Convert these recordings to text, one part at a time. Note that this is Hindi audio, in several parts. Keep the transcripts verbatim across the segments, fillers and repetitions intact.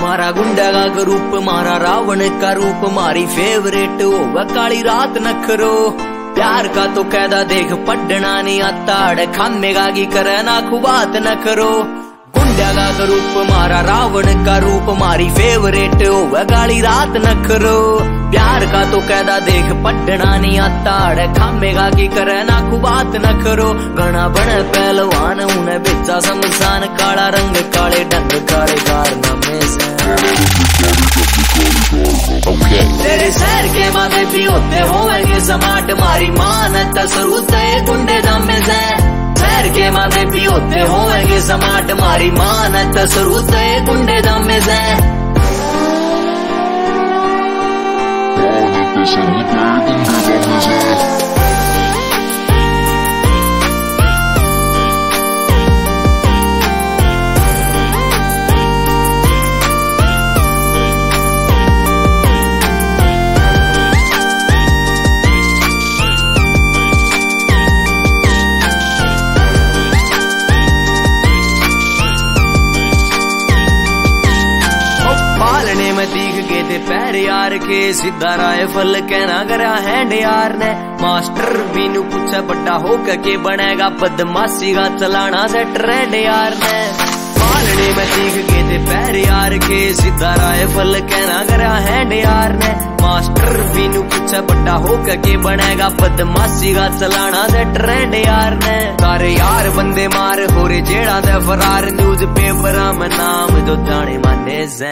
मारा गुंडा का रूप मारा रावण का रूप मारी फेवरेट होगा काली रात नखरो। प्यार का तो कैदा देख पढ़ना नहीं आता अड़ खामेगा की करे ना खुबात न करो। गुंडा का रूप मारा रावण का रूप मारी फेवरेट होगा काली रात नखरो। प्यार का तो कैदा देख पढ़ना नहीं आता अड़ खामेगा की करे ना खुबात न करो। घना बने पहलवान उन्हें बेचा शमशान काला रंग काले ढंग काले कारनामे से। तेरे शहर के माथे भी होते होंगे समाट मारी मानत सरूत गुंडे दामे से। शहर के माथे भी होते होंगे समाट मारी मानत सरूत गुंडे दामे से। दीख गए थे पैर यार के सीधा राइफल कहना करा हैंड यार ने। मास्टर बीनू पूछा बड़ा होकर के बनेगा बदमाशी का चलाना से ट्रेंड यार ने। पालने में दीख गए थे पैर यार के सीधा राइफल कहना करा हैंड यार ने। मास्टर बीनू पूछा बड़ा होकर के बनेगा बदमाशी का चलाना से ट्रेंड यार ने। सारे यार बंदे मार हो रे जेड़ा दे फरार न्यूज पेपर में नाम जो जाने माने से।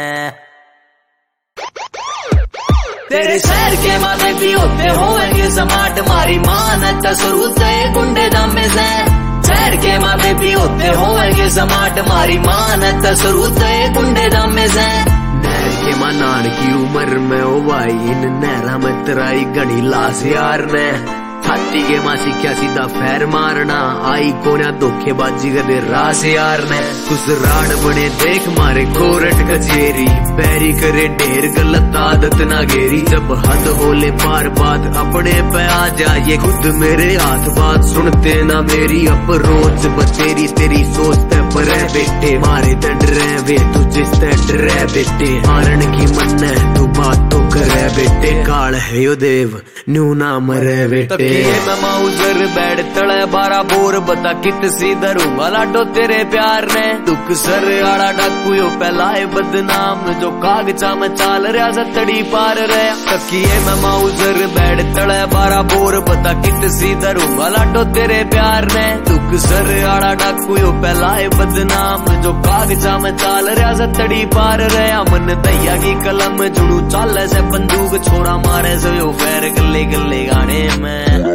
तेरे शहर के माथे भी होते होंगे समाट मारी मानत सरूत गुंडे दामे से। शहर के माथे भी होते होंगे समाट मारी मानत सरूत गुंडे दामे से। नहर के मानान की उम्र में ओ भाई इन नहरा में तराई गणी लाश यार ने। छाती के मासी क्या सीधा फैर मारना आई कोना धोखेबाजी करे रास यार ने। कुछ राड बने देख मारे कोरट कचेरी पैरी करे ढेर गलत आदत ना घेरी। जब हद होले बार बात अपने पे आ जाए खुद मेरे हाथ बात सुनते ना मेरी। अब रोज बतेरी तेरी सोचते पर बेटे मारे दंड रहे वे तू जिस डरे बेटे। मारन की मन है तू बात तो करे बेटे। काल है यो देव न्यू ना मरे बेटे। मैं माउजर बैठ तड़े बारा बोर बता कित सी दरूंगा लाडो तेरे प्यार ने। दुख सर आड़ा डाकू यो पहलाए बदनाम जो कागजा में चाल रहा सतड़ी पार रहा। तकिए मैं माउजर बैठ तड़े बारा बोर बता कित सी दरूंगा लाडो तेरे प्यार ने। दुख सर आड़ा डाकू यो पहलाए बदनाम जो कागजा में चाल रहा सतड़ी पार रहा। मन दैया की कलम जुड़ू चाल से बंदूक छोरा मारे से यो पैर गले गले गाने में।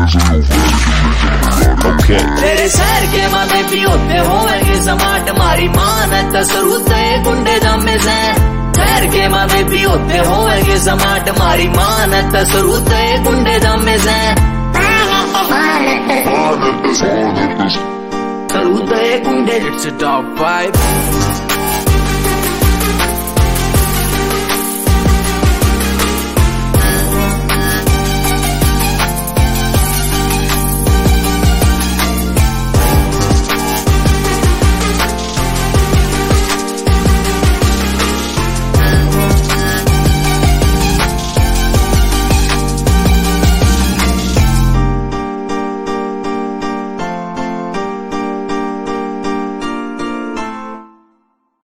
Okay. तेरे शहर के माथे भी होते होंगे समाट मारी मानत सरूत गुंडे दामे से। शहर के माथे भी होते होंगे समाट मारी मानत सरूत गुंडे दामे से। सरूत गुंडे इट्स अ टॉप फाइव।